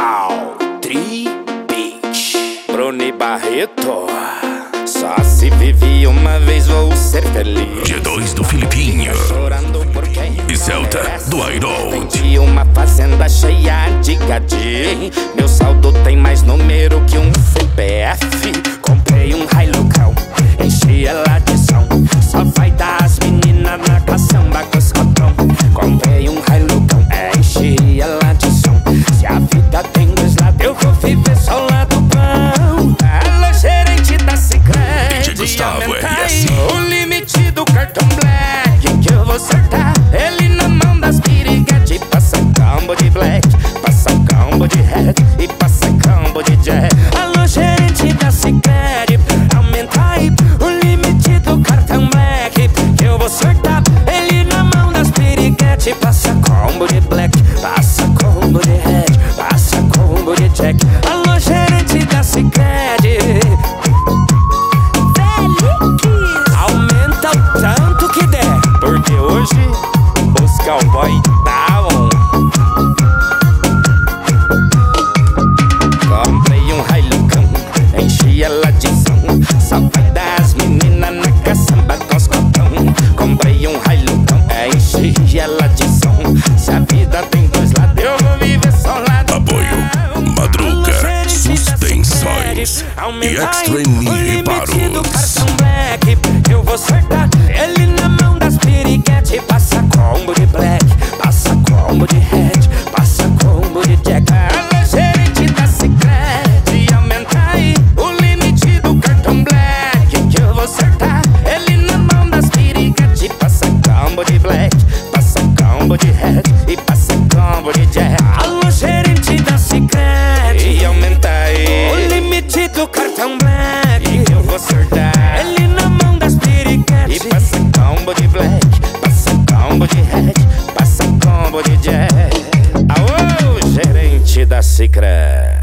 Country Beach, Bruni Barreto. Só se vive uma vez, vou ser feliz. G2 do Filipinho e Celta do Airol. Vendi uma fazenda cheia de gadinho. Meu saldo tem mais número que um CPF. Comprei um Hilucão, enchi ela de som. Só vai dar as meninas na caçamba com os cotão. Comprei um Hilucão, enchi ela de som. Se a vida tem dois lados, eu vou viver só o lado bom. Alô, gerente da Sicredi, Gustavo o limite do cartão black que eu vou sortar. Ele na mão das piriguete. Passa combo de black, passa combo de red e passa combo de jack. Alô, gerente da Sicredi, aumenta aí o limite do cartão black que eu vou sortar. Ele na mão das piriguete. Passa combo de black, passa combo de red, passa combo de jack. Alô, gerente da Sicredi, aumenta o tanto que der, porque hoje os cowboy tá on. Comprei um Hilucão, enchi ela de som. Só vai dar as meninas na caçamba com os cotão. Comprei um Hilucão, enchi ela de som. Se a vida tem dois lados, eu vou viver só lado. Apoio Madruga Suspensões e Extreme Reparos. Eu vou sortar ele na mão das piriguete. Passa combo de black, passa combo de red, passa combo de jack. Alô, gerente da Sicredi, aumenta aí o limite do cartão black que eu vou sortar. Ele na mão das piriguete. Passa combo de black, passa combo de red e passa combo de jack. Alô, gerente da Sicredi, aumenta aí o limite do cartão black que eu vou sortar. Ele na mão das piriguete. E passa combo de black, passa combo de red, passa combo de jack. Aô, gerente da Sicredi.